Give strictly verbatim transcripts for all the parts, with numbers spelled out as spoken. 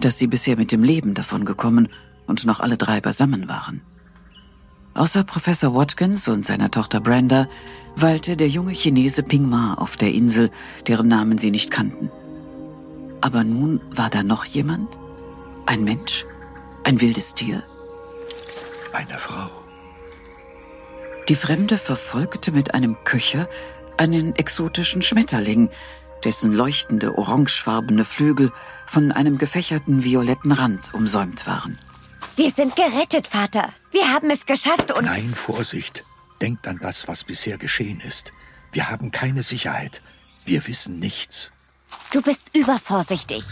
dass sie bisher mit dem Leben davongekommen und noch alle drei beisammen waren. Außer Professor Watkins und seiner Tochter Brenda weilte der junge Chinese Ping Ma auf der Insel, deren Namen sie nicht kannten. Aber nun war da noch jemand? Ein Mensch? Ein wildes Tier? Eine Frau. Die Fremde verfolgte mit einem Köcher einen exotischen Schmetterling, dessen leuchtende orangefarbene Flügel von einem gefächerten violetten Rand umsäumt waren. Wir sind gerettet, Vater. Wir haben es geschafft und... Nein, Vorsicht. Denkt an das, was bisher geschehen ist. Wir haben keine Sicherheit. Wir wissen nichts. Du bist übervorsichtig.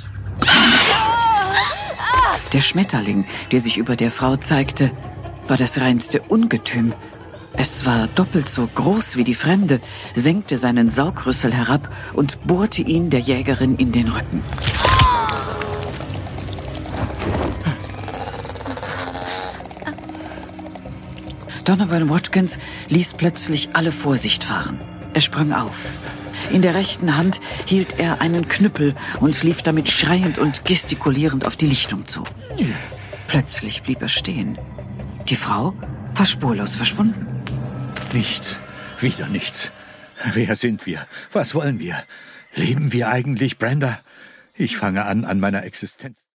Der Schmetterling, der sich über der Frau zeigte, war das reinste Ungetüm. Es war doppelt so groß wie die Fremde, senkte seinen Saugrüssel herab und bohrte ihn der Jägerin in den Rücken. Donovan Watkins ließ plötzlich alle Vorsicht fahren. Er sprang auf. In der rechten Hand hielt er einen Knüppel und lief damit schreiend und gestikulierend auf die Lichtung zu. Plötzlich blieb er stehen. Die Frau war spurlos verschwunden. Nichts. Wieder nichts. Wer sind wir? Was wollen wir? Leben wir eigentlich, Brenda? Ich fange an, an meiner Existenz